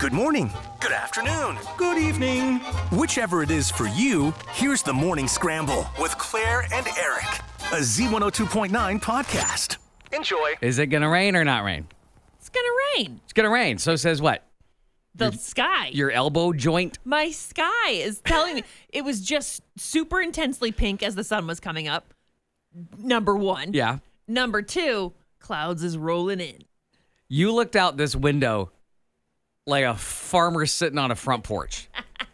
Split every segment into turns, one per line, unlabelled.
Good morning. Good afternoon. Good evening. Whichever it is for you, here's the Morning Scramble with Claire and Eric, a Z102.9 podcast. Enjoy.
Is it going to rain or not rain?
It's going to rain.
It's going to rain. So says what?
The sky.
Your elbow joint?
My sky is telling me. It was just super intensely pink as the sun was coming up. Number one.
Yeah.
Number two, clouds is rolling in.
You looked out this window like a farmer sitting on a front porch.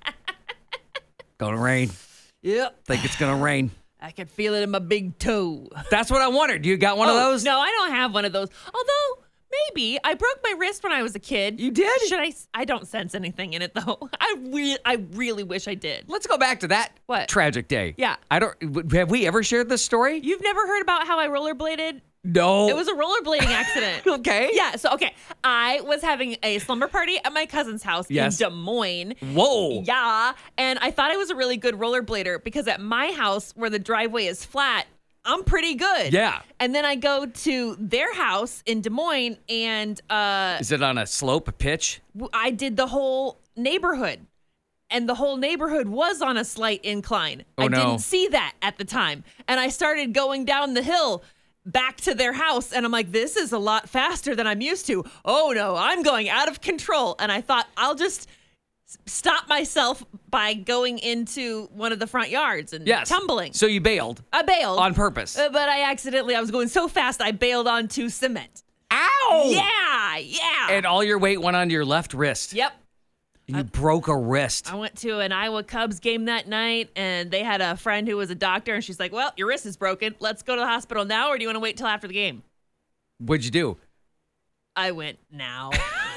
Gonna rain.
Yep.
Think it's gonna rain.
I can feel it in my big toe.
That's what I wondered. You got one of those?
No, I don't have one of those. Although, maybe. I broke my wrist when I was a kid.
You did?
Should I? I don't sense anything in it, though. I really wish I did.
Let's go back to that
What?
tragic day.
Yeah.
Have we ever shared this story?
You've never heard about how I rollerbladed?
No.
It was a rollerblading accident.
Okay.
Yeah, I was having a slumber party at my cousin's house
Yes.
in Des Moines.
Whoa.
Yeah, and I thought I was a really good rollerblader because at my house where the driveway is flat, I'm pretty good.
Yeah.
And then I go to their house in Des Moines and
Is it on a slope, a pitch?
I did the whole neighborhood. And the whole neighborhood was on a slight incline.
Oh,
I
no.
didn't see that at the time. And I started going down the hill back to their house. And I'm like, this is a lot faster than I'm used to. Oh, no, I'm going out of control. And I thought, I'll just stop myself by going into one of the front yards and
Yes.
tumbling.
So you bailed
I bailed.
on purpose.
But I was going so fast, I bailed onto cement.
Ow!
Yeah.
And all your weight went onto your left wrist.
Yep.
You broke a wrist.
I went to an Iowa Cubs game that night, and they had a friend who was a doctor, and she's like, well, your wrist is broken. Let's go to the hospital now, or do you want to wait till after the game?
What'd you do?
I went, now.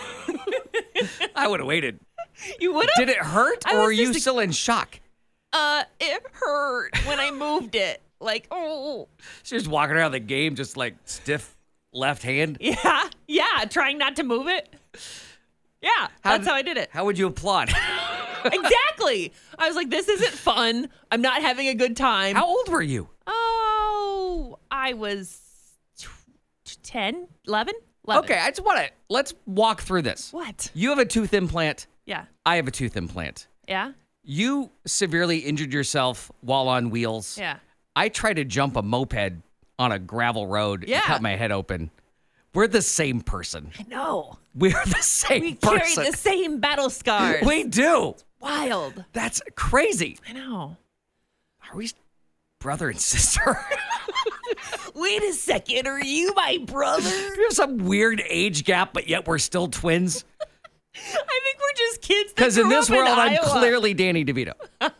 I would have waited.
You would have?
Did it hurt,
I
or
was
are you
just
still in shock?
It hurt when I moved it. Like, oh.
She's just walking around the game just like stiff left hand.
Yeah, trying not to move it. Yeah, that's how I did it.
How would you applaud?
Exactly. I was like, this isn't fun. I'm not having a good time.
How old were you?
Oh, I was 10, 11?
Okay, let's walk through this.
What?
You have a tooth implant.
Yeah.
I have a tooth implant.
Yeah?
You severely injured yourself while on wheels.
Yeah.
I tried to jump a moped on a gravel road
Yeah.
and cut my head open. We're the same person.
I know.
We're the same
We
person.
carry the same battle scars.
We do.
Wild.
That's crazy.
I know.
Are we brother and sister?
Wait a second. Are you my brother?
We have some weird age gap, but yet we're still twins.
I think we're just kids that
Because in
grew
this
up
world, I'm
Iowa.
clearly Danny DeVito.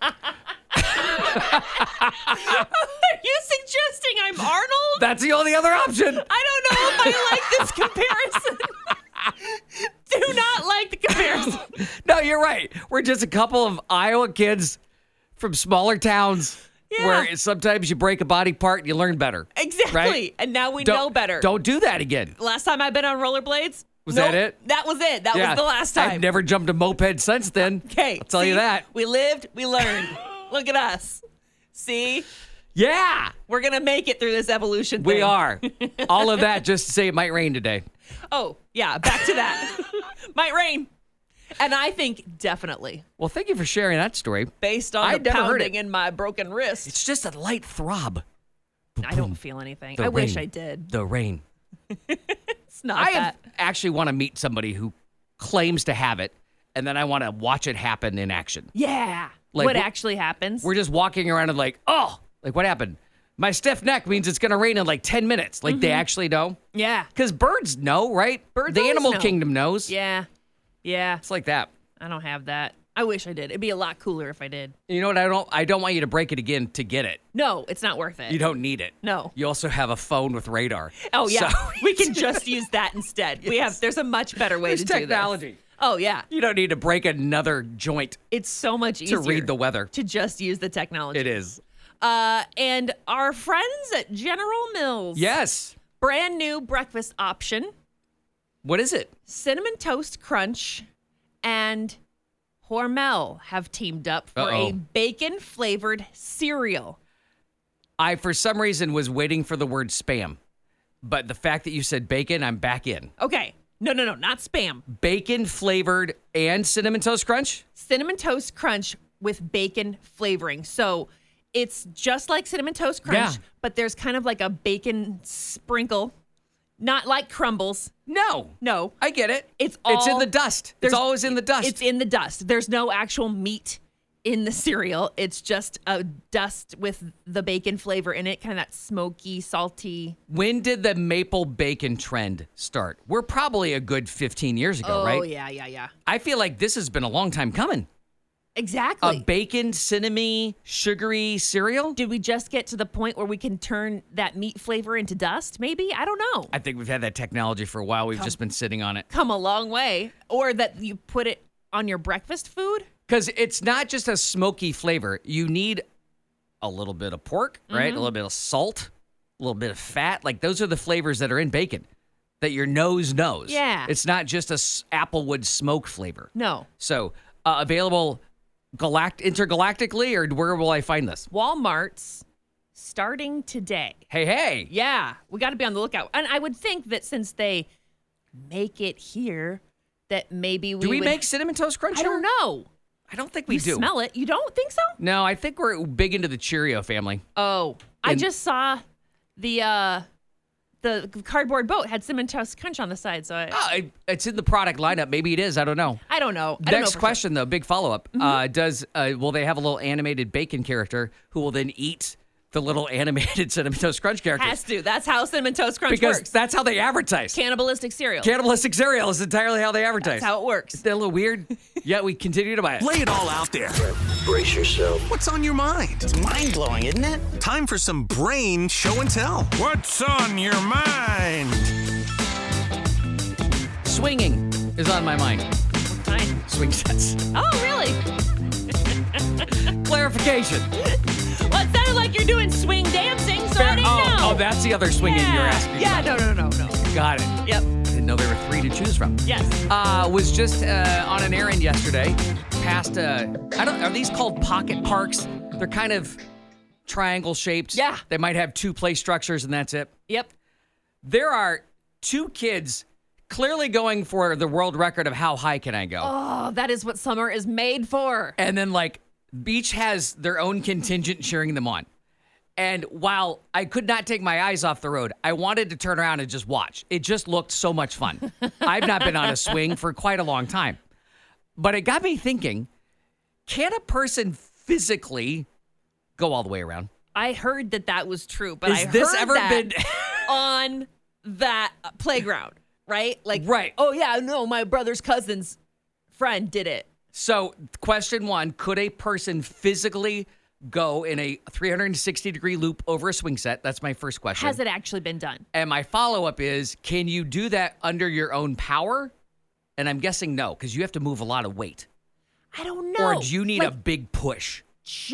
Are you suggesting I'm Arnold?
That's the only other option.
I don't know if I like this comparison. Do not like the comparison.
No, you're right. We're just a couple of Iowa kids from smaller towns
Yeah.
where sometimes you break a body part and you learn better.
Exactly.
Right?
And now we know better.
Don't do that again.
Last time I've been on rollerblades.
Was that it?
That was it. That
Yeah.
was the last time.
I've never jumped a moped since then.
Okay.
I'll tell you
see?
that.
We lived, we learned. Look at us. See?
Yeah,
We're going to make it through this evolution thing.
we are. All of that just to say it might rain today.
Oh, yeah. Back to that. Might rain. And I think definitely,
Well, thank you for sharing that story.
based on
I'd
the
never heard
pounding
it.
in my broken wrist,
It's just a light throb.
I don't feel anything.
The
I wish
rain.
I did.
The rain.
It's not
I
that.
actually want to meet somebody who claims to have it, and then I want to watch it happen in action.
Yeah.
Like,
what
we're-
actually happens?
We're just walking around and like, oh, like what happened? My stiff neck means it's going to rain in like 10 minutes. Like they actually know.
Yeah.
Because birds know, right?
Birds
the
always
animal
know.
kingdom knows.
Yeah. Yeah.
It's like that.
I don't have that. I wish I did. It'd be a lot cooler if I did.
You know what? I don't want you to break it again to get it.
No, it's not worth it.
You don't need it.
No.
You also have a phone with radar.
Oh yeah,
So-
we can just use that instead. There's a much better way
There's
to do
technology.
this. Oh yeah,
You don't need to break another joint
it's so much easier
to read the weather.
to just use the technology.
It is.
And our friends at General Mills.
Yes.
Brand new breakfast option:
What is it?
Cinnamon Toast Crunch and Hormel have teamed up for a
Uh-oh.
bacon-flavored cereal.
I, for some reason, was waiting for the word spam. But the fact that you said bacon, I'm back in.
Okay, No, not Spam.
Bacon flavored and Cinnamon Toast Crunch?
Cinnamon Toast Crunch with bacon flavoring. So it's just like Cinnamon Toast Crunch,
Yeah.
but there's kind of like a bacon sprinkle, not like crumbles.
No.
No.
I get it.
It's
in
all-
the dust. It's
There's-
always in the dust.
It's in the dust. There's no actual meat in the cereal. It's just a dust with the bacon flavor in it, kind of that smoky, salty.
When did the maple bacon trend start? We're probably a good 15 years ago, right?
Oh, yeah.
I feel like this has been a long time coming.
Exactly.
A bacon, cinnamony, sugary cereal?
Did we just get to the point where we can turn that meat flavor into dust? Maybe? I don't know.
I think we've had that technology for a while. We've just been sitting on it.
Come a long way. Or that you put it on your breakfast food.
Because it's not just a smoky flavor. You need a little bit of pork, right? A little bit of salt, a little bit of fat. Like those are the flavors that are in bacon that your nose knows.
Yeah.
It's not just a applewood smoke flavor.
No.
So available intergalactically, or where will I find this?
Walmart's starting today.
Hey.
Yeah, we got to be on the lookout. And I would think that since they make it here, that maybe we
Do we
would-
make Cinnamon Toast Crunch
I don't
here?
know.
I don't think we
You
do.
smell it. You don't think so?
No, I think we're big into the Cheerio family.
Oh, I
And-
just saw the cardboard boat had Cinnamon Toast Crunch on the side, so
It's in the product lineup. Maybe it is. I don't know.
I don't know. I don't know
Next
for
question, though, big follow-up. Will they have a little animated bacon character who will then eat the little animated Cinnamon Toast Crunch
sure.
character?
Has to. That's how Cinnamon Toast Crunch
Because
works.
that's how they advertise.
Cannibalistic cereal.
Cannibalistic cereal is entirely how they advertise.
That's how it works.
Is that a little weird? Yet we continue to buy it.
Lay it all out there.
Brace yourself.
What's on your mind?
It's mind-blowing, isn't it?
Time for some brain show and tell. What's on your mind?
Swinging is on my mind.
Fine.
Swing sets.
Oh, really?
Clarification.
Well, it sounded like you're doing swing dancing, so I didn't know.
Oh, that's the other swinging you're asking
Yeah,
about.
no.
Got it.
Yep.
Didn't know there were 3 to choose from.
Yes.
Was just on an errand yesterday. Past are these called pocket parks? They're kind of triangle shaped.
Yeah.
They might have 2 play structures and that's it.
Yep.
There are 2 kids clearly going for the world record of how high can I go.
Oh, that is what summer is made for.
And then each has their own contingent cheering them on. And while I could not take my eyes off the road, I wanted to turn around and just watch. It just looked so much fun. I've not been on a swing for quite a long time. But it got me thinking, can a person physically go all the way around?
I heard that was true, but
Has
I
this
heard
ever
that
been-
on that playground, right? Like,
Right.
Oh yeah, no, my brother's cousin's friend did it.
So, question 1, could a person physically go in a 360-degree loop over a swing set? That's my first question.
Has it actually been done?
And my follow-up is, can you do that under your own power? And I'm guessing no, because you have to move a lot of weight.
I don't know.
Or do you need a
Like,
big push?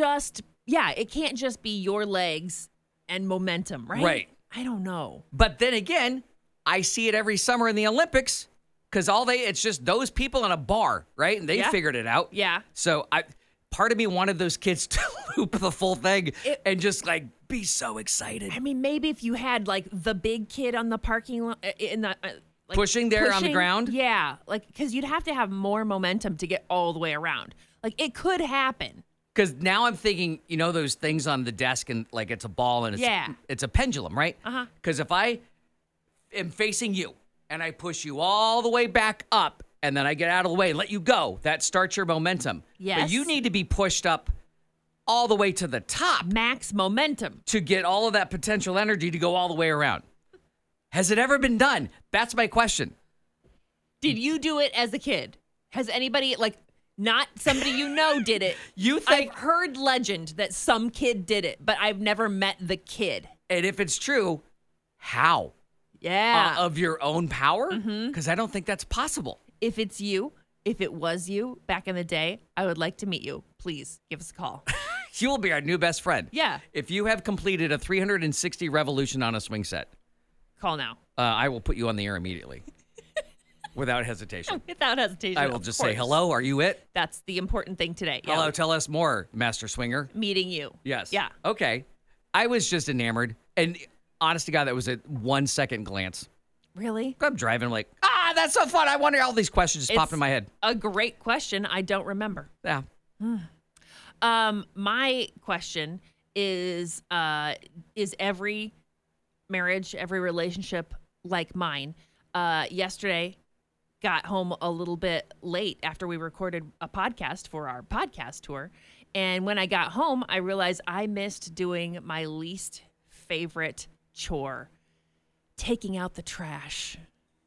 it can't just be your legs and momentum, right?
Right.
I don't know.
But then again, I see it every summer in the Olympics, because it's just those people in a bar, right? And they
Yeah.
figured it out.
Yeah.
So part of me wanted those kids to loop the full thing and just be so excited.
I mean, maybe if you had like the big kid on the parking lot in the
Pushing there on the ground?
Yeah, because you'd have to have more momentum to get all the way around. It could happen.
Because now I'm thinking, those things on the desk and it's a ball and it's a pendulum, right?
Uh-huh.
Because if I am facing you and I push you all the way back up and then I get out of the way and let you go, that starts your momentum.
Yes.
But you need to be pushed up all the way to the top
Max momentum.
to get all of that potential energy to go all the way around. Has it ever been done? That's my question.
Did you do it as a kid? Has anybody not somebody did it?
You think-
I've heard legend that some kid did it, but I've never met the kid.
And if it's true, how?
Yeah.
Of your own power? Because I don't think that's possible.
If it's you, if it was you back in the day, I would like to meet you. Please give us a call.
You will be our new best friend.
Yeah.
If you have completed a 360 revolution on a swing set,
Call now.
I will put you on the air immediately. Without hesitation.
Without hesitation.
I will
of
just
course.
say, hello, are you it?
That's the important thing today. Yeah.
Hello, tell us more, Master Swinger.
Meeting you.
Yes.
Yeah.
Okay. I was just enamored. And honest to God, that was a 1-second glance.
Really?
I'm driving, I'm like, That's so fun. I wonder all these questions just popped in my head.
A great question. I don't remember.
Yeah.
My question is every marriage, every relationship like mine? Yesterday, got home a little bit late after we recorded a podcast for our podcast tour. And when I got home, I realized I missed doing my least favorite chore, taking out the trash.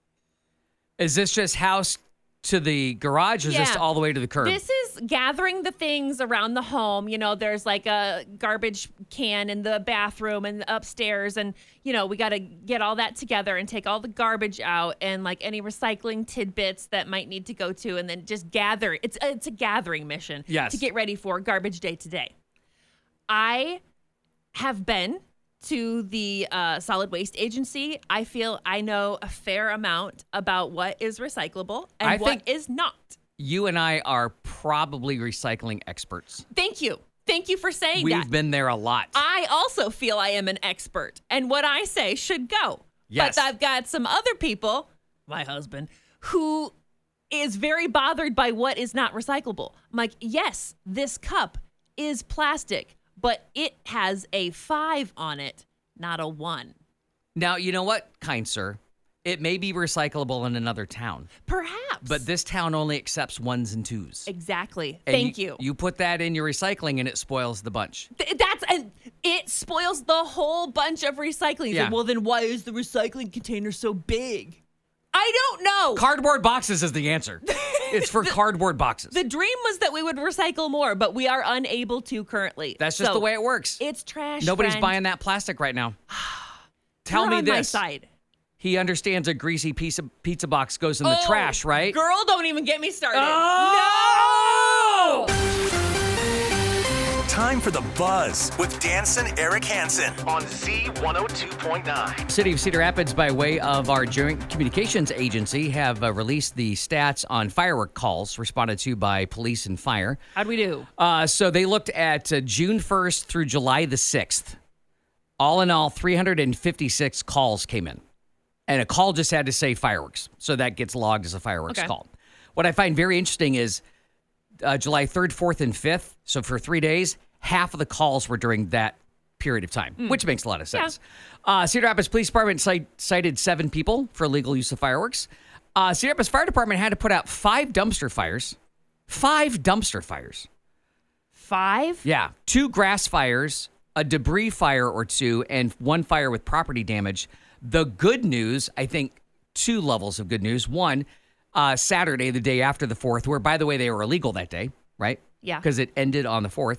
Is this just house to the garage, or is this all the way to the curb?
This is gathering the things around the home. You know, there's like a garbage can in the bathroom and upstairs. And, you know, we got to get all that together and take all the garbage out and like any recycling tidbits that might need to go to, and then just gather. It's a gathering mission to get ready for garbage day today. I have been to the solid waste agency. I feel I know a fair amount about what is recyclable and what is not.
You and I are probably recycling experts.
Thank you. Thank you for saying that.
We've been there a lot.
I also feel I am an expert, and what I say should go.
Yes.
But I've got some other people, my husband, who is very bothered by what is not recyclable. I'm like, yes, this cup is plastic, but it has a 5 on it, not a 1.
Now, you know what, kind sir? It may be recyclable in another town.
Perhaps.
But this town only accepts 1s and 2s.
Exactly.
And
Thank you.
You put that in your recycling and it spoils the bunch.
It spoils the whole bunch of recycling.
Yeah.
Like, well, then why is the recycling container so big? I don't know.
Cardboard boxes is the answer. It's for cardboard boxes.
The dream was that we would recycle more, but we are unable to currently.
That's just the way it works.
It's trash.
Nobody's
friend.
buying that plastic right now. Tell
You're
me
on
this.
my side.
He understands a greasy piece of pizza box goes in the trash, right?
Girl, don't even get me started.
Oh!
No!
Time for The Buzz with Danson Eric Hansen on Z102.9.
City of Cedar Rapids, by way of our Joint Communications Agency, have released the stats on firework calls responded to by police and fire.
How'd we do?
So they looked at June 1st through July the 6th. All in all, 356 calls came in. And a call just had to say fireworks. So that gets logged as a fireworks call. What I find very interesting is July 3rd, 4th, and 5th. So for 3 days, half of the calls were during that period of time, which makes a lot of sense. Yeah. Cedar Rapids Police Department cited 7 people for illegal use of fireworks. Cedar Rapids Fire Department had to put out 5 dumpster fires. 5 dumpster fires.
5?
Yeah. 2 grass fires, a debris fire or 2, and 1 fire with property damage. The good news, I think 2 levels of good news. One, Saturday, the day after the 4th, where, by the way, they were illegal that day, right?
Yeah.
Because it ended on the 4th.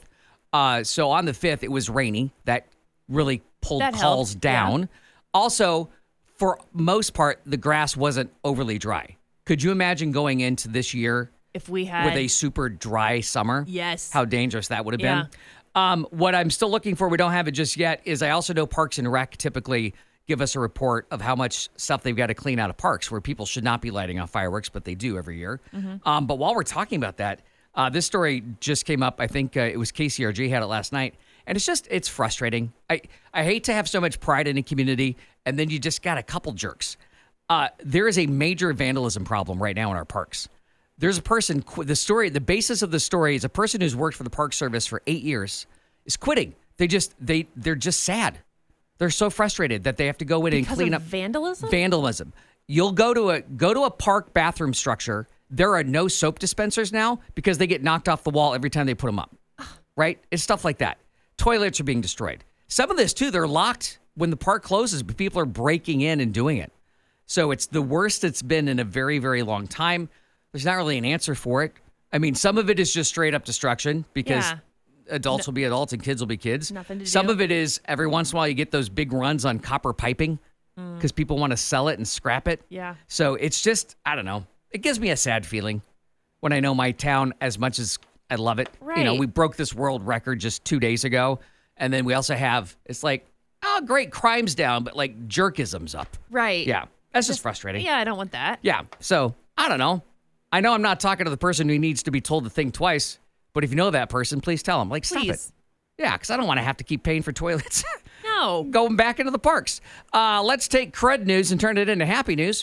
So on the 5th, it was rainy. That really pulled calls down. Yeah. Also, for most part, the grass wasn't overly dry. Could you imagine going into this year
if we had
with a super dry summer?
Yes.
How dangerous that would have been. What I'm still looking for, we don't have it just yet, is I also know Parks and Rec typically give us a report of how much stuff they've got to clean out of parks where people should not be lighting off fireworks, but they do every year. Mm-hmm. But while we're talking about that, this story just came up. I think it was KCRG had it last night. And it's frustrating. I hate to have so much pride in a community, and then you just got a couple jerks. There is a major vandalism problem right now in our parks. There's a person, the basis of the story is a person who's worked for the Park Service for 8 years is quitting. They're just sad. They're so frustrated that they have to go in and clean up
vandalism.
Vandalism. You'll go to a park bathroom structure. There are no soap dispensers now because they get knocked off the wall every time they put them up. Right? It's stuff like that. Toilets are being destroyed. Some of this too, they're locked when the park closes, but people are breaking in and doing it. So it's the worst it's been in a very, very long time. There's not really an answer for it. I mean, some of it is just straight up destruction because adults will be adults and kids will be kids.
Nothing to do.
Some of it is every once in a while you get those big runs on copper piping because people want to sell it and scrap it.
Yeah.
So it's just, I don't know. It gives me a sad feeling when I know my town, as much as I love it.
Right.
You know, we broke this world record just 2 days ago. And then we also have, it's like, oh, great, crime's down, but like jerkism's up.
Right.
Yeah. That's just frustrating.
Yeah, I don't want that.
Yeah. So I don't know. I know I'm not talking to the person who needs to be told to think twice, but if you know that person, please tell them. Like, stop it. Yeah, because I don't want to have to keep paying for toilets.
No.
Going back into the parks. Let's take crud news and turn it into happy news.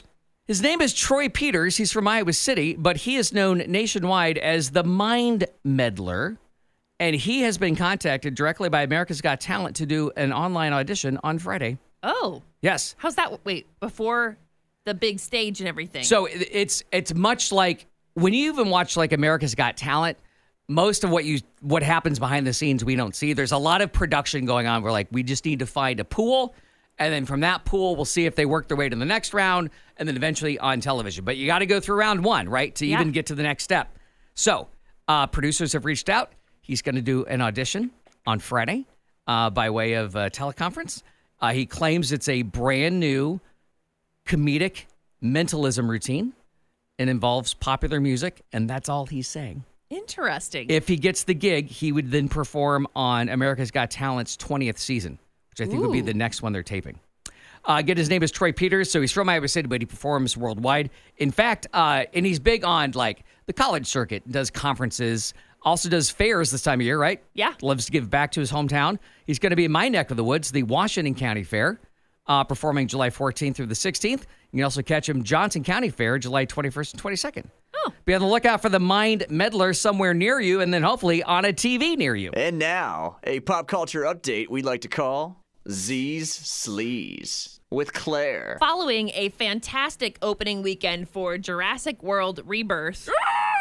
His name is Troy Peters. He's from Iowa City, but he is known nationwide as the Mind Meddler. And he has been contacted directly by America's Got Talent to do an online audition on Friday.
Oh.
Yes.
How's that? Wait, before the big stage and everything.
So it's much like when you even watch like America's Got Talent, most of what happens behind the scenes we don't see. There's a lot of production going on. We're like, we just need to find a pool. And then from that pool, we'll see if they work their way to the next round and then eventually on television. But you got to go through round one, right, to even get to the next step. So producers have reached out. He's going to do an audition on Friday by way of teleconference. He claims it's a brand new comedic mentalism routine and involves popular music, and that's all he's saying.
Interesting.
If he gets the gig, he would then perform on America's Got Talent's 20th season, which I think would be the next one they're taping. Again, his name is Troy Peters, so he's from Iowa City, but he performs worldwide. In fact, and he's big on like the college circuit, does conferences, also does fairs this time of year, right?
Yeah.
Loves to give back to his hometown. He's going to be in my neck of the woods, the Washington County Fair, performing July 14th through the 16th. You can also catch him Johnson County Fair, July 21st and 22nd.
Oh.
Be on the lookout for the Mind Meddler somewhere near you, and then hopefully on a TV near you.
And now, a pop culture update we'd like to call Z's Sleaze with Claire.
Following a fantastic opening weekend for Jurassic World Rebirth.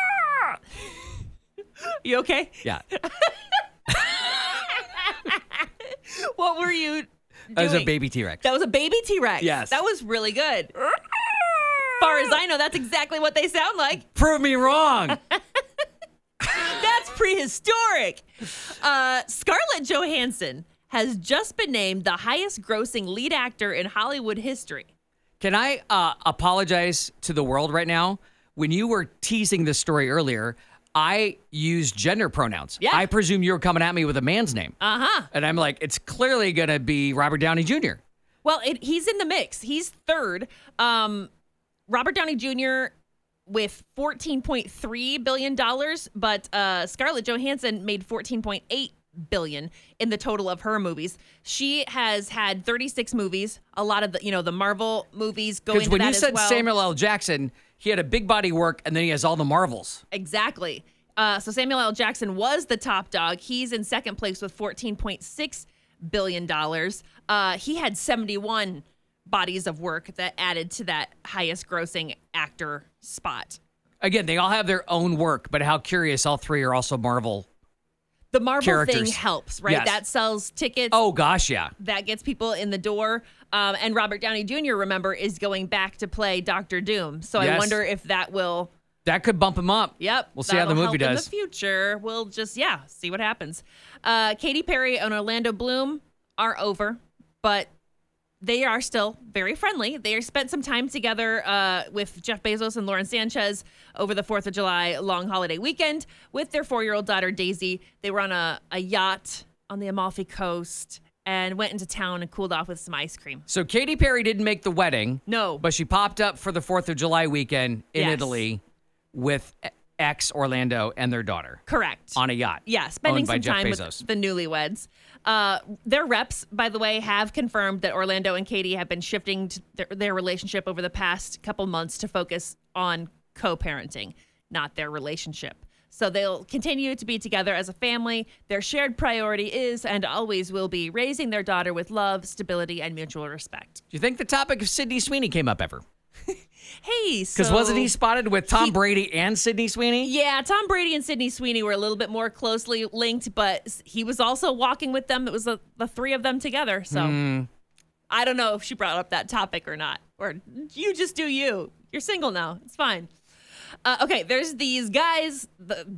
You okay?
Yeah.
What were you doing?
That was a baby T-Rex.
That was a baby T-Rex.
Yes.
That was really good. As far as I know, that's exactly what they sound like.
Prove me wrong.
That's prehistoric. Scarlett Johansson has just been named the highest grossing lead actor in Hollywood history.
Can I apologize to the world right now? When you were teasing this story earlier, I used gender pronouns.
Yeah.
I presume you were coming at me with a man's name.
Uh-huh.
And I'm like, it's clearly going to be Robert Downey Jr.
Well, he's in the mix. He's third. Robert Downey Jr. with $14.3 billion, but Scarlett Johansson made $14.8 billion in the total of her movies. She has had 36 movies, a lot of the Marvel movies go into that as well.
Because when you said Samuel L. Jackson, he had a big body work, and then he has all the Marvels.
Exactly. So Samuel L. Jackson was the top dog. He's in second place with $14.6 billion. He had 71 bodies of work that added to that highest grossing actor spot.
Again, they all have their own work, but how curious all three are also Marvel
The Marvel
characters.
thing helps, right?
Yes.
That sells tickets.
Oh, gosh, yeah.
That gets people in the door. And Robert Downey Jr., remember, is going back to play Dr. Doom. So
Yes.
I wonder if that will...
That could bump him up.
Yep.
We'll see how the
that'll
movie
help
does.
In the future, we'll just, see what happens. Katy Perry and Orlando Bloom are over, but they are still very friendly. They spent some time together with Jeff Bezos and Lauren Sanchez over the 4th of July long holiday weekend with their 4-year-old daughter, Daisy. They were on a yacht on the Amalfi Coast and went into town and cooled off with some ice cream.
So Katy Perry didn't make the wedding.
No.
But she popped up for the 4th of July weekend in
Yes.
Italy with ex-Orlando and their daughter.
Correct.
On a yacht.
Yeah, spending
owned by
some
Jeff
time
Bezos.
with the newlyweds. Their reps, by the way, have confirmed that Orlando and Katy have been shifting to their relationship over the past couple months to focus on co-parenting, not their relationship. So they'll continue to be together as a family. Their shared priority is and always will be raising their daughter with love, stability, and mutual respect.
Do you think the topic of Sydney Sweeney came up ever?
Hey, so...
Because wasn't he spotted with Tom Brady and Sydney Sweeney?
Yeah, Tom Brady and Sydney Sweeney were a little bit more closely linked, but he was also walking with them. It was the three of them together. So I don't know if she brought up that topic or not. Or you just do you. You're single now. It's fine. Okay, there's these guys.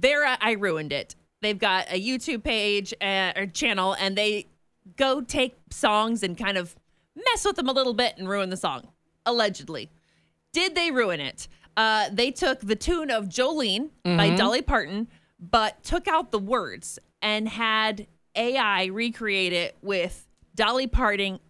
I ruined it. They've got a YouTube page or channel, and they go take songs and kind of mess with them a little bit and ruin the song, allegedly. Did they ruin it? They took the tune of Jolene by Dolly Parton, but took out the words and had AI recreate it with Dolly Parton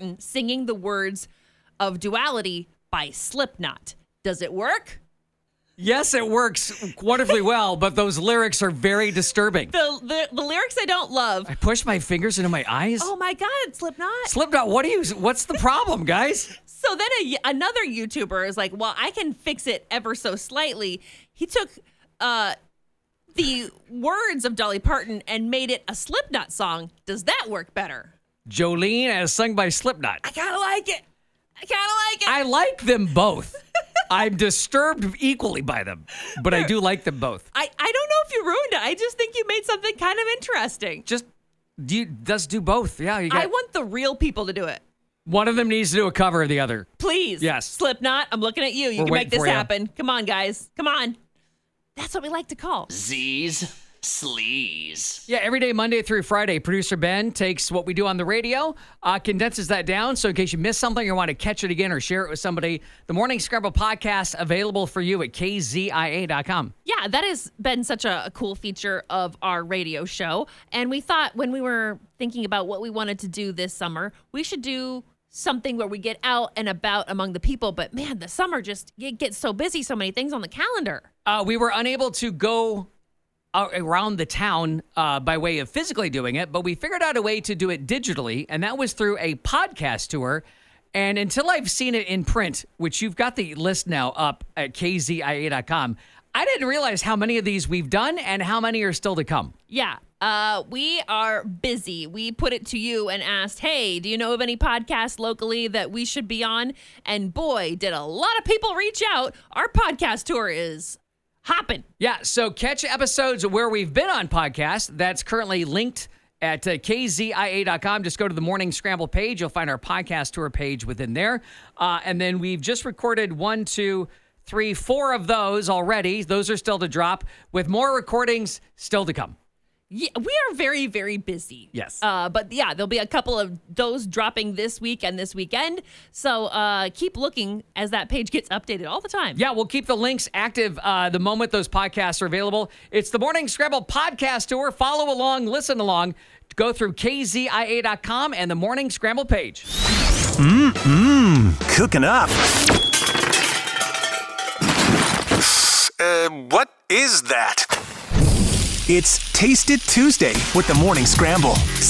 singing the words of Duality by Slipknot. Does it work?
Yes, it works wonderfully well, but those lyrics are very disturbing.
The lyrics I don't love.
I push my fingers into my eyes.
Oh my God, Slipknot.
Slipknot, what's the problem, guys?
So then another YouTuber is like, well, I can fix it ever so slightly. He took the words of Dolly Parton and made it a Slipknot song. Does that work better?
Jolene as sung by Slipknot.
I kind of like it.
I like them both. I'm disturbed equally by them, but I do like them both.
I don't know if you ruined it. I just think you made something kind of interesting.
Just do both. Yeah,
I want the real people to do it.
One of them needs to do a cover of the other.
Please.
Yes.
Slipknot, I'm looking at you. You
We're
can make this
waiting for you.
happen. Come on, guys. Come on. That's what we like to call.
Z's Sleaze.
Yeah, every day, Monday through Friday, producer Ben takes what we do on the radio, condenses that down. So in case you missed something or want to catch it again or share it with somebody, the Morning Scramble podcast available for you at kzia.com.
Yeah, that has been such a cool feature of our radio show. And we thought when we were thinking about what we wanted to do this summer, we should do something where we get out and about among the people. But man, the summer it gets so busy, so many things on the calendar.
We were unable to go around the town by way of physically doing it, but we figured out a way to do it digitally, and that was through a podcast tour. And until I've seen it in print, which you've got the list now up at kzia.com, I didn't realize how many of these we've done and how many are still to come.
Yeah, we are busy. We put it to you and asked, hey, do you know of any podcasts locally that we should be on? And boy, did a lot of people reach out. Our podcast tour is hopping.
Yeah, so catch episodes where we've been on podcasts. That's currently linked at kzia.com. Just go to the Morning Scramble page. You'll find our podcast tour page within there. And then we've just recorded 1, 2, 3, 4 of those already. Those are still to drop, with more recordings still to come.
Yeah, we are very, very busy.
Yes.
But yeah, there'll be a couple of those dropping this week and this weekend. So keep looking as that page gets updated all the time.
Yeah, we'll keep the links active the moment those podcasts are available. It's the Morning Scramble podcast tour. Follow along, listen along. Go through kzia.com and the Morning Scramble page.
Cooking up. What is that? It's Taste It Tuesday with the Morning Scramble.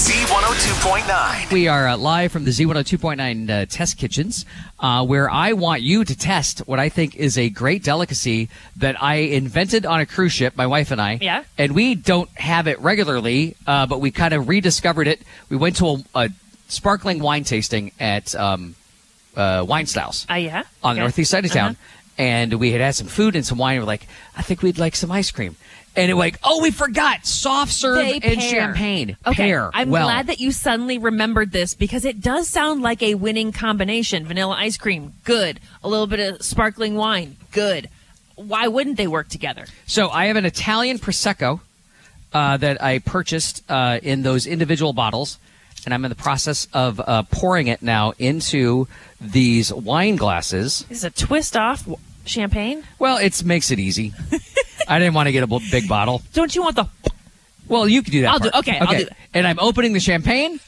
Z102.9.
We are live from the Z102.9 test kitchens, where I want you to test what I think is a great delicacy that I invented on a cruise ship, my wife and I.
Yeah.
And we don't have it regularly, but we kind of rediscovered it. We went to a sparkling wine tasting at Wine Styles.
Yeah?
On the northeast side of town. And we had some food and some wine. We're like, I think we'd like some ice cream. And we're like, oh, we forgot soft serve
They
and
pair.
champagne.
Okay,
Pair.
I'm glad that you suddenly remembered this because it does sound like a winning combination. Vanilla ice cream, good. A little bit of sparkling wine, good. Why wouldn't they work together?
So I have an Italian Prosecco that I purchased in those individual bottles, and I'm in the process of pouring it now into these wine glasses.
This is a twist-off champagne?
Well, it makes it easy. I didn't want to get a big bottle.
Don't you want the...
Well, you can do that
I'll
part.
do that.
And I'm opening the champagne,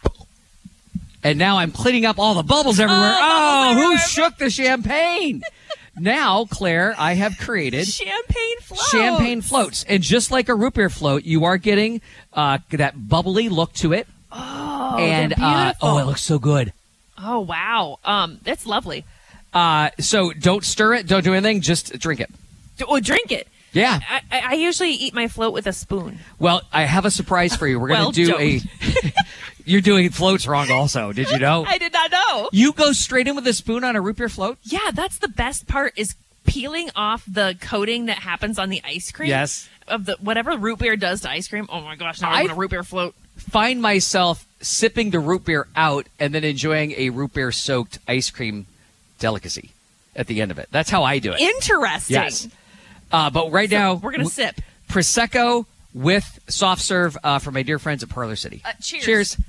and now I'm cleaning up all the bubbles everywhere. Who shook the champagne? Now, Claire, I have created
champagne
floats. And just like a root beer float, you are getting that bubbly look to it.
Oh,
and
they're beautiful.
it looks so good.
Oh, wow. That's lovely.
So don't stir it. Don't do anything. Just drink it.
Drink it.
Yeah.
I usually eat my float with a spoon.
Well, I have a surprise for you. We're going to do You're doing floats wrong also. Did you know?
I did not know.
You go straight in with a spoon on a root beer float?
Yeah, that's the best part is peeling off the coating that happens on the ice cream.
Yes.
Of the whatever root beer does to ice cream. Oh my gosh, now I want a root beer float.
Find myself sipping the root beer out and then enjoying a root beer soaked ice cream delicacy at the end of it. That's how I do it.
Interesting.
Yes. But right now
we're going to sip
Prosecco with soft serve from my dear friends at Parlor City.
Cheers.
Cheers.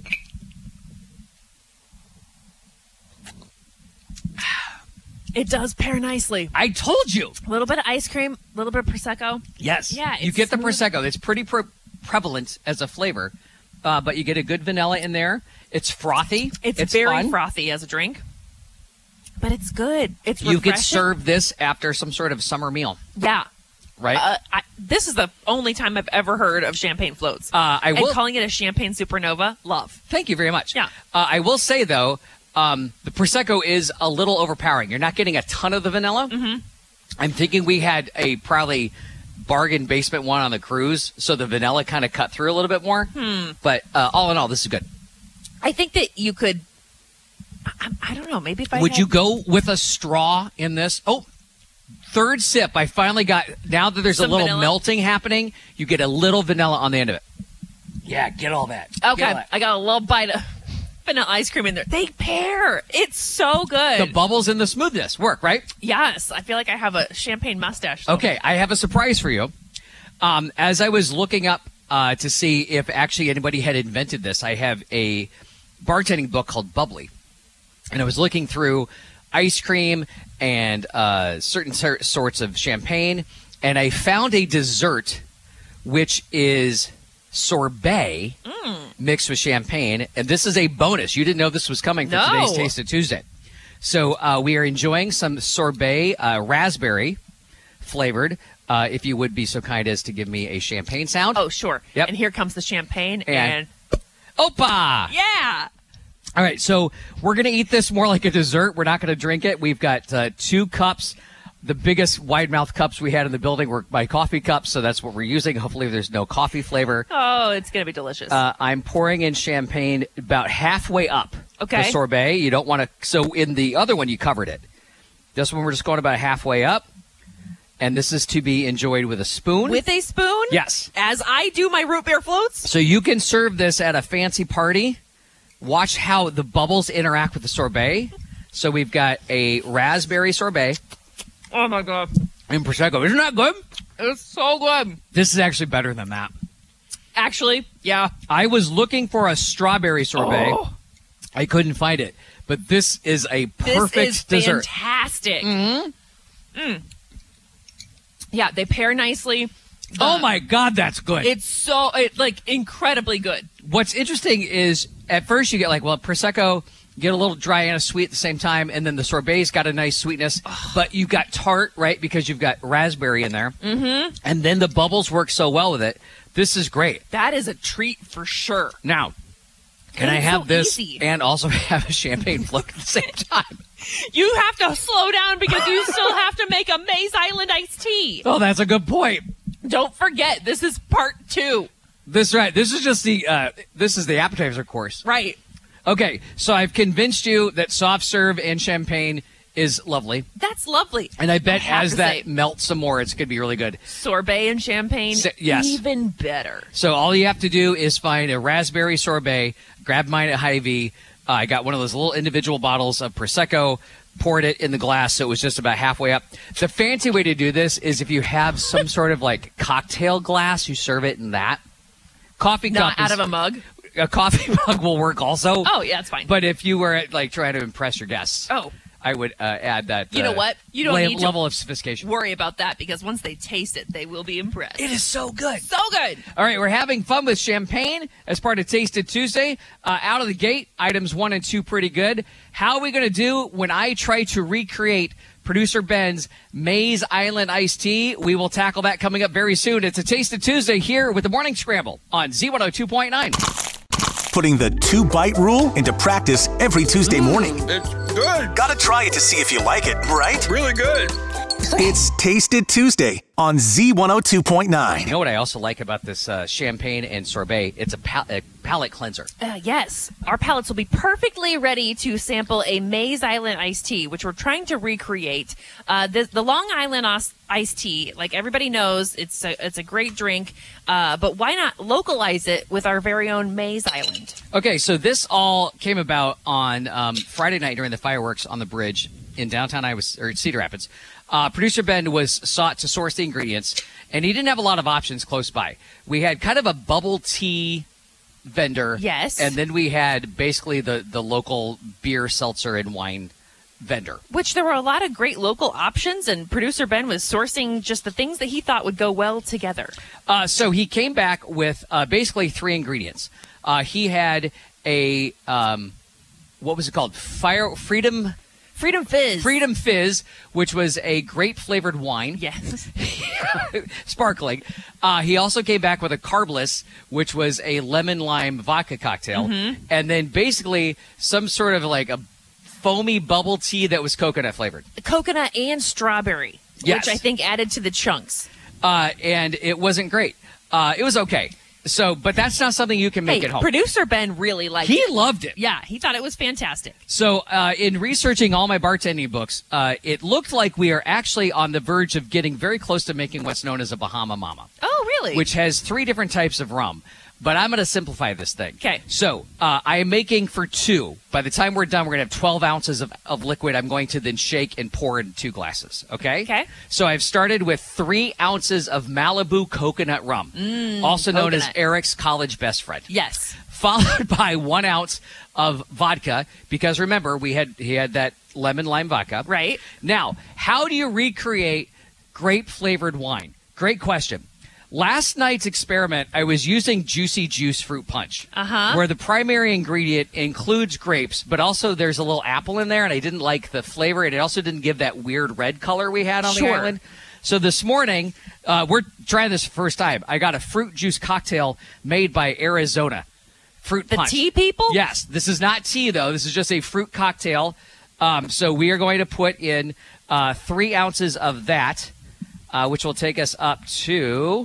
It does pair nicely.
I told you.
A little bit of ice cream, a little bit of Prosecco.
Yes.
Yeah.
You get the Prosecco. It's pretty prevalent as a flavor, but you get a good vanilla in there. It's frothy.
It's very
fun.
frothy as a drink.
but it's good. It's
You could
refreshing.
serve this after some sort of summer meal,
Yeah.
right?
This is the only time I've ever heard of champagne floats.
I will.
And calling it a champagne supernova, love.
Thank you very much.
Yeah.
I will say, though, the Prosecco is a little overpowering. You're not getting a ton of the vanilla. Mm-hmm. I'm thinking we had a probably bargain basement one on the cruise, so the vanilla kind of cut through a little bit more. But all in all, this is good.
I think that you could, I don't know, maybe if I
Would
had-
you go with a straw in this? Oh, third sip. I finally got, now that there's
Some
a little
vanilla?
melting happening, you get a little vanilla on the end of it. Yeah, get all that. Get all
Okay,
that.
I got a little bite of vanilla ice cream in there. They pair. It's so good.
The bubbles and the smoothness work, right?
Yes, I feel like I have a champagne mustache. though.
Okay, I have a surprise for you. As I was looking up to see if actually anybody had invented this, I have a bartending book called Bubbly. And I was looking through ice cream and certain sorts of champagne, and I found a dessert which is sorbet mixed with champagne. And this is a bonus. You didn't know this was coming for
No.
today's Taste of Tuesday. So we are enjoying some sorbet raspberry flavored. If you would be so kind as to give me a champagne sound.
Oh, sure.
Yep.
And here comes the champagne.
And-
And
Opa!
yeah.
All right, so we're going to eat this more like a dessert. We're not going to drink it. We've got 2 cups. The biggest wide mouth cups we had in the building were my coffee cups, so that's what we're using. Hopefully there's no coffee flavor.
Oh, it's going to be delicious.
I'm pouring in champagne about halfway up
Okay.
the sorbet. You don't want to, so in the other one you covered it. This one we're just going about halfway up, and this is to be enjoyed with a spoon.
With a spoon?
Yes.
As I do my root beer floats?
So you can serve this at a fancy party. Watch how the bubbles interact with the sorbet. So we've got a raspberry sorbet
Oh, my God.
in Prosecco. Isn't that good?
It's so good.
This is actually better than that.
Actually, yeah.
I was looking for a strawberry sorbet.
Oh.
I couldn't find it. But this is a
This
perfect
is
dessert.
fantastic. Mm-hmm. Yeah, they pair nicely.
Oh my God, that's good.
It's incredibly good.
What's interesting is at first you get Prosecco, get a little dry and a sweet at the same time, and then the sorbet's got a nice sweetness, but you've got tart, right, because you've got raspberry in there. Mm-hmm. And then the bubbles work so well with it. This is great.
That is a treat for sure.
Now, can
And
I
it's
have
so
this
easy.
and also have a champagne float at the same time?
You have to slow down because you still have to make a Maze Island iced tea.
Oh, that's a good point.
Don't forget, this is part 2.
This right. This is just the this is the appetizer course.
Right.
Okay, so I've convinced you that soft serve and champagne is lovely,
That's lovely.
and I bet
have
as
to
that
say,
melts some more, it's gonna be really good.
sorbet and champagne,
Yes.
even better.
So all you have to do is find a raspberry sorbet, grab mine at Hy-Vee. I got one of those little individual bottles of Prosecco, poured it in the glass so it was just about halfway up. The fancy way to do this is if you have some sort of cocktail glass, you serve it in that. Coffee
Not
cup
out of a mug.
a coffee mug will work also.
Oh, yeah, it's fine.
But if you were trying to impress your guests,
Oh.
I would add that.
You know what? You don't need to
level of sophistication.
worry about that because once they taste it, they will be impressed.
It is so good.
so good.
All right, we're having fun with champagne as part of Tasted Tuesday. Out of the gate, items 1 and 2 pretty good. How are we going to do when I try to recreate producer Ben's Maze Island iced tea? We will tackle that coming up very soon. It's a Tasted Tuesday here with the Morning Scramble on Z102.9.
Putting the 2-bite rule into practice every Tuesday morning.
It's good.
Gotta try it to see if you like it, right?
Really good.
It's Tasted Tuesday on Z102.9.
You know what I also like about this champagne and sorbet? It's a palate cleanser.
Yes, our palates will be perfectly ready to sample a Maze Island iced tea, which we're trying to recreate. The Long Island iced tea, like everybody knows, it's a great drink, but why not localize it with our very own Maze Island?
Okay, so this all came about on Friday night during the fireworks on the bridge in downtown Cedar Rapids. Producer Ben was sought to source the ingredients, and he didn't have a lot of options close by. We had kind of a bubble tea vendor.
Yes.
And then we had basically the local beer, seltzer, and wine vendor.
Which there were a lot of great local options, and producer Ben was sourcing just the things that he thought would go well together.
So he came back with basically 3 ingredients. He had a, what was it called? Freedom
Freedom Fizz.
Freedom Fizz, which was a grape-flavored wine.
Yes.
Sparkling. He also came back with a carbless, which was a lemon lime vodka cocktail. And then basically some sort of like a foamy bubble tea that was coconut flavored.
Coconut and strawberry,
Yes.
which I think added to the chunks.
And it wasn't great. It was okay. So, but that's not something you can make at home.
Producer Ben really liked
He
it.
loved it.
Yeah, he thought it was fantastic.
So, in researching all my bartending books, it looked like we are actually on the verge of getting very close to making what's known as a Bahama Mama,
Oh, really?
which has 3 different types of rum. But I'm going to simplify this thing.
'Kay.
So, I am making for 2. By the time we're done, we're going to have 12 ounces of liquid. I'm going to then shake and pour in 2 glasses. Okay?
Okay.
So, I've started with 3 ounces of Malibu coconut rum, also known as
coconut.
Eric's college best friend.
Yes.
Followed by 1 ounce of vodka, because remember, he had that lemon lime vodka.
Right.
Now, how do you recreate grape-flavored wine? Great question. Last night's experiment, I was using Juicy Juice Fruit Punch, where the primary ingredient includes grapes, but also there's a little apple in there, and I didn't like the flavor, and it also didn't give that weird red color we had on the
Sure.
island. So this morning, we're trying this first time. I got a fruit juice cocktail made by Arizona Fruit
The
Punch.
tea people?
Yes, this is not tea, though. This is just a fruit cocktail. So we are going to put in 3 ounces of that, which will take us up to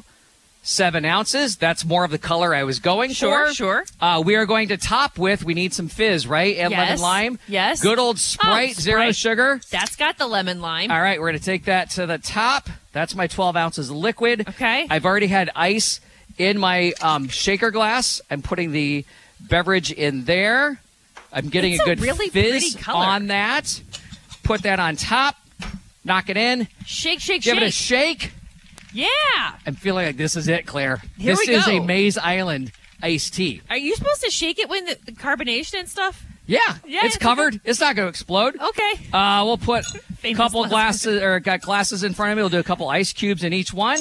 7 ounces. That's more of the color I was going
Sure,
for.
sure.
We are going to top with, we need some fizz, right? And lemon
Yes,
lime.
yes.
Good old Sprite, zero
Sprite.
sugar.
That's got the lemon lime.
All right, we're going to take that to the top. That's my 12 ounces of liquid.
Okay.
I've already had ice in my shaker glass. I'm putting the beverage in there. I'm getting
It's
a
a
good
really
fizz
pretty color.
on that. Put that on top. Knock it in.
Shake, shake,
Give
shake.
it a shake.
Yeah.
I'm feeling like this is it, Claire.
Here
this
we
is
go.
a Maze Island iced tea.
Are you supposed to shake it when the carbonation and stuff?
Yeah,
Yeah,
it's
it's
covered. It's not going to explode.
Okay.
We'll put a
Famous
couple
last
glasses, or got glasses in front of me. We'll do a couple ice cubes in each one.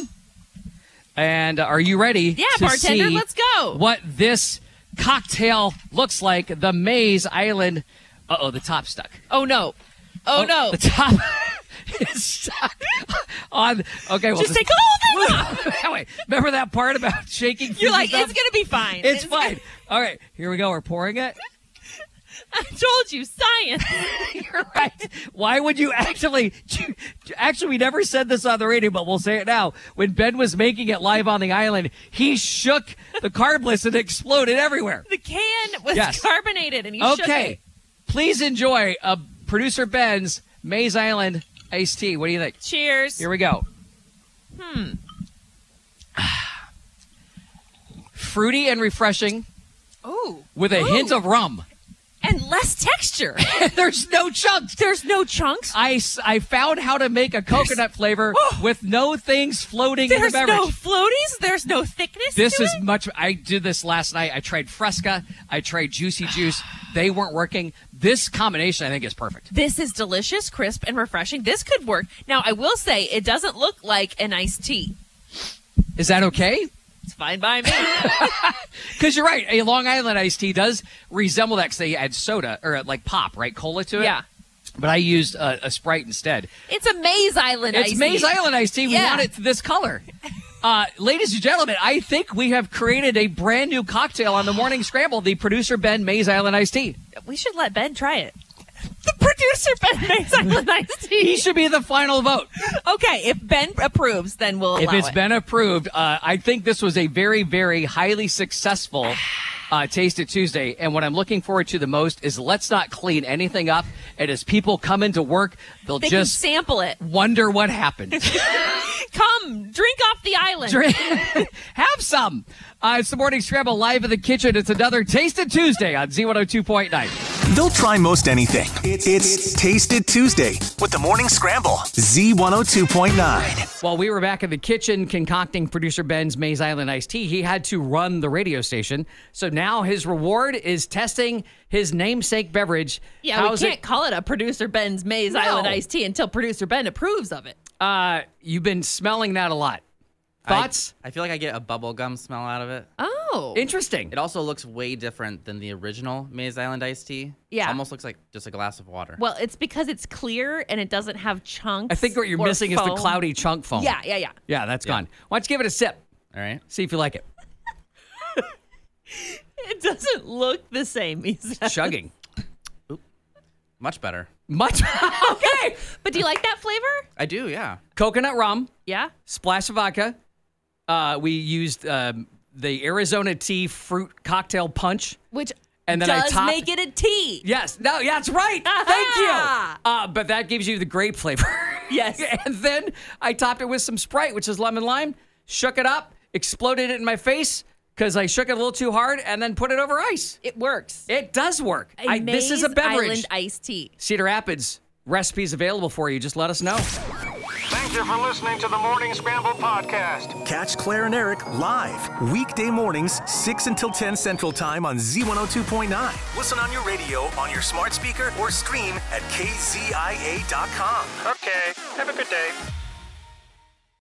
And are you ready
Yeah,
to
bartender,
see
let's go.
what this cocktail looks like? The Maze Island. Uh-oh, the top stuck.
Oh, no. Oh, no.
The top is stuck on. Okay, well,
Just take a little bit off.
Wait, remember that part about shaking?
You're
fizzy
like,
stuff?
it's going to be fine.
It's fine. All right, here we go. We're pouring it.
I told you, science.
You're right. Why would you actually, we never said this on the radio, but we'll say it now. When Ben was making it live on the island, he shook the carbless and it exploded everywhere.
The can was
Yes.
carbonated and you shook
Okay.
it.
Please enjoy producer Ben's Maze Island iced tea. What do you think?
Cheers.
Here we go. Fruity and refreshing
Ooh.
with a hint of rum.
And less texture.
There's no chunks.
There's no chunks.
I found how to make a coconut flavor with no things floating in the
There's
beverage.
no floaties. There's no thickness
This
to
is
it.
much. I did this last night. I tried Fresca. I tried Juicy Juice. They weren't working. This combination, I think, is perfect.
This is delicious, crisp, and refreshing. This could work. Now, I will say it doesn't look like an iced tea.
Is that okay?
It's fine by me.
Because you're right. A Long Island iced tea does resemble that because they add soda or like pop, right? Cola to it.
Yeah.
But I used a Sprite instead.
It's a Maze Island
It's
iced
Maze
tea.
Island iced tea. We
Yeah.
want it this color. Ladies and gentlemen, I think we have created a brand new cocktail on the Morning Scramble, the Producer Ben Maze Island iced tea.
We should let Ben try it. The producer Ben Maze Island iced tea.
He should be the final vote.
Okay, if Ben approves, then we'll allow
If it's
it.
been approved, I think this was a very, very highly successful Taste It Tuesday. And what I'm looking forward to the most is let's not clean anything up. And as people come into work, they'll
They
just
can sample it.
wonder what happened.
Come, drink off the island.
Have some. It's the Morning Scramble live in the kitchen. It's another Taste It Tuesday on Z102.9.
They'll try most anything. It's Taste It Tuesday with the Morning Scramble. Z102.9.
While we were back in the kitchen concocting Producer Ben's Maze Island iced tea, he had to run the radio station. So now his reward is testing his namesake beverage.
Yeah,
How's
we can't call it a Producer Ben's Maze
No.
Island iced tea until Producer Ben approves of it.
You've been smelling that a lot. Thoughts?
I feel like I get a bubble gum smell out of it.
Oh. Oh.
Interesting.
It also looks way different than the original Maze Island iced tea.
Yeah.
Almost looks like just a glass of water.
Well, it's because it's clear and it doesn't have chunks.
I think what you're
or
missing is the
foam.
cloudy chunk foam.
Yeah.
Yeah, that's gone. Why don't you give it a sip?
All right.
See if you like it.
It doesn't look the same. He said.
Chugging.
Much better.
Much. Okay.
But do you like that flavor?
I do, yeah.
Coconut rum,
Yeah.
splash of vodka. We used the Arizona tea fruit cocktail punch.
Which
And then I
does
topped-
make it a tea.
Yes. No, yeah, that's right. Thank you. But that gives you the grape flavor.
Yes.
And then I topped it with some Sprite, which is lemon lime, shook it up, exploded it in my face because I shook it a little too hard, and then put it over ice.
It works.
It does work.
A
This is a
Maze
beverage.
Island iced tea.
Cedar Rapids, recipes available for you. Just let us know.
Thank you for listening to the Morning Scramble podcast. Catch Claire and Eric live weekday mornings, 6 until 10 Central Time on Z102.9. Listen on your radio, on your smart speaker, or stream at kzia.com. Okay, have a good day.